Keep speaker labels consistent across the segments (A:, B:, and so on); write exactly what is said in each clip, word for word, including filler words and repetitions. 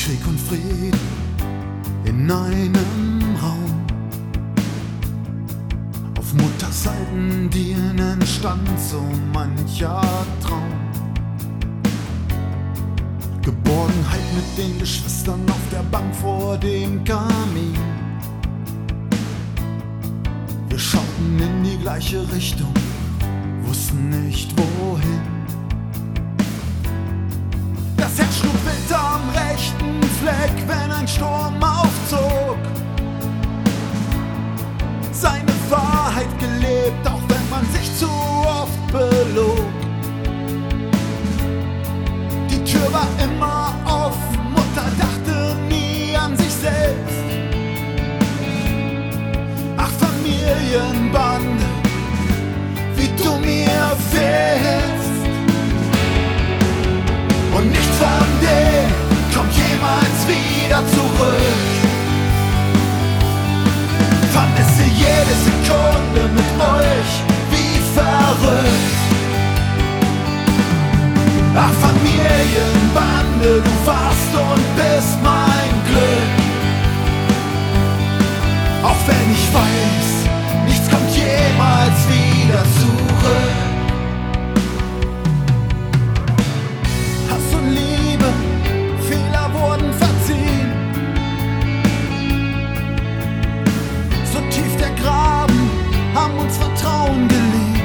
A: Krieg und Frieden in einem Raum. Auf Mutters alten Dienen stand so mancher Traum. Geborgenheit mit den Geschwistern auf der Bank vor dem Kamin. Wir schauten in die gleiche Richtung, wussten nicht wohin. Das Herz schlug wild am rechten Fleck, wenn ein Sturm aufzog. Seine Wahrheit gelebt, auch wenn man sich zu oft belog. Die Tür war immer offen, Mutter dachte nie an sich selbst. Ach, Familienbande, wie du mir fehlst. Und nichts von dem kommt jemals wieder zurück. Vermisse jede Sekunde mit euch wie verrückt. Ach, Familienbande, du warst und bist mein Glück. Auch wenn ich weiß, nichts kommt jemals wieder zurück. Hass und Liebe, Fehler wurden verziehen. So tief der Graben, haben uns Vertrauen geliehen.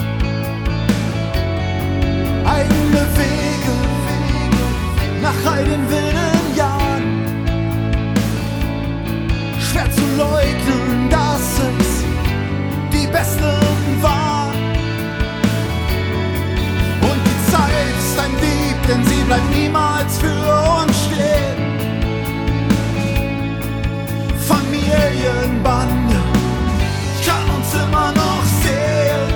A: Eigene Wege, nach all den wilden Jahren. Schwer zu leugnen, dass es die besten waren. Und die Zeit ist ein Dieb, denn sie bleibt niemals für uns stehen. Familienbande, ich kann uns immer noch sehen.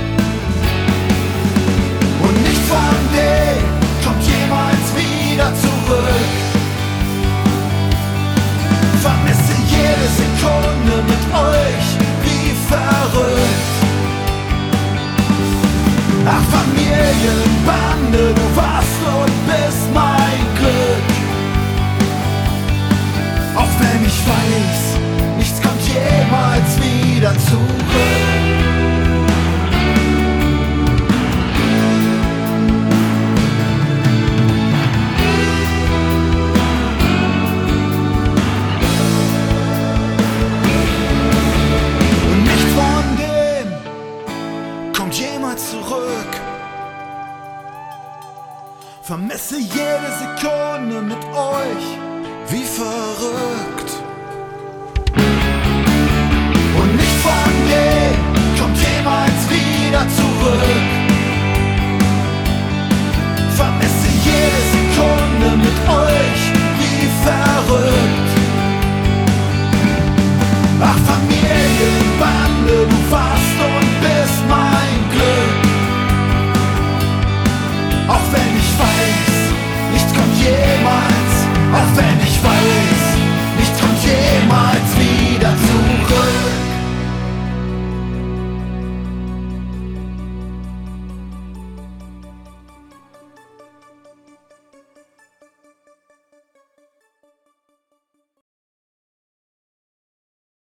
A: Und nicht von dem kommt jemals wieder zurück. Vermisse jede Sekunde mit euch wie verrückt. Ach, Familienbande, du warst und bist mein Glück. Auch wenn ich weiß, nichts kommt jemals wieder zurück. Und nichts von dem kommt jemals zurück. Vermisse jede Sekunde mit euch wie verrückt.